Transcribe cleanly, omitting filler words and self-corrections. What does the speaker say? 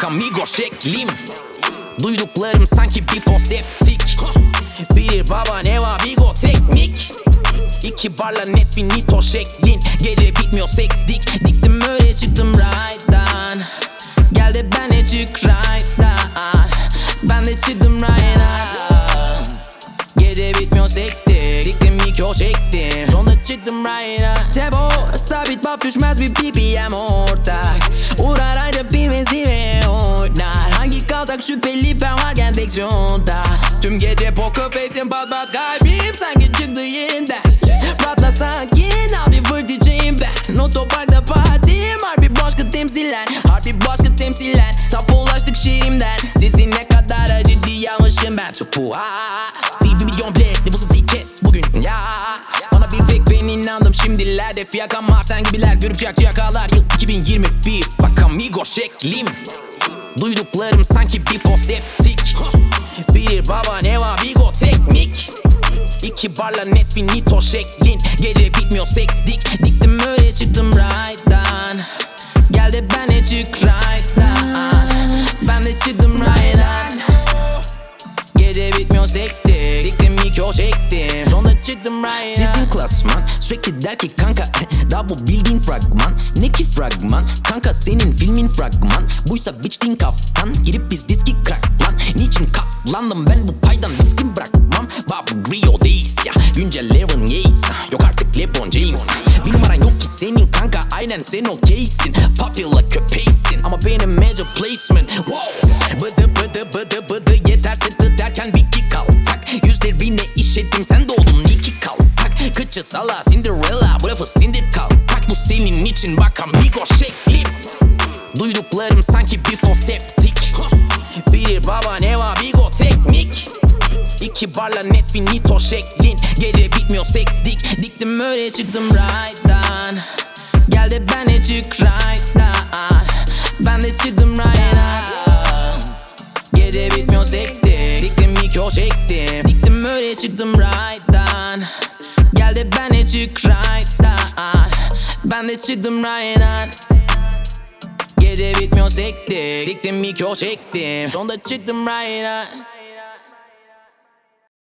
bak amigo şeklim. Duyduklarım sanki bir foseptik. Bilir baba ne var bigo teknik. İki barla net finito şeklin. Gece bitmiyor sektik. Diktim öyle çıktım right'tan. Gel de ben de çık right'tan. Ben de çıktım right'tan. Gece bitmiyor sektik. Diktim mikro çektim. Sonunda çıktım right'tan. Tempo sabit bab düşmez bir BPM ortak. Uğrar ayrı bir mezime oynar. Hangi kaltak şüpheli ben varken direksiyonda. Tüm gece poker face'im bat bat kalbim sanki çıktı yerinden. Patla sanki abi fırtıcıyım ben. Otoparkta partim harbi başka temsilen. Harbi başka temsilen. Tapa ulaştık şehrimden. Sizi ne kadar ciddi almışım ben. Tupu bir milyon black nüfusu kes bugün ya. Bana bir tek ben inandım şimdilerde. Fiyakam var sen gibiler görüp yakalar. Yıl 2021 bak amigo şeklim. Duyduklarım sanki bir foseptik. Bilir baba ne var bigo teknik. İki barla net finito şeklin. Gece bitmiyor sektik. Diktim öyle çıktım right'tan. Gel de ben de çık right'tan. Ben de çıktım right'tan. Gece bitmiyor sektik. Diktim mikro çektim. Sonunda çıktım right'tan. Sizin klasman sürekli der ki kanka daha bu bildiğin fragman. Ne ki fragman? Kanka senin filmin fragman. Buysa biçtiğin kaftan. Girip biz diski krak lan. Niçin katlandım ben bu paydan diskim bırakmam. Bob Rio'dayız ya. Güncel Levin Yates. Yok artık LeBron James. Bir numaran yok ki senin kanka. Aynen sen okeysin. Popular köpeysin. Ama benim major placement. Wow. Bıdı yeter sıtı derken bir kick kaltak. Yüzlerine işettim sen doldun iki kaltak. Kıçı sala Cinderella. Bu lafı sindir kaltak. Bu senin için bak amigo şeklim. Duyduklarım sanki bir foseptik. Bilir baba ne var bigo teknik. İki barla net finito şeklin. Gece bitmiyor sektik. Diktim öyle çıktım right'tan. Gel de ben de çık right'tan. Ben de çıktım right'tan. Gece bitmiyor sektik. Diktim mikro çektim. Diktim öyle çıktım right'tan. Gel de ben de çık right'tan. Ben de çıktım right'tan. Gece bitmiyor sektik. Diktim mikro çektim. Sonunda çıktım right'tan.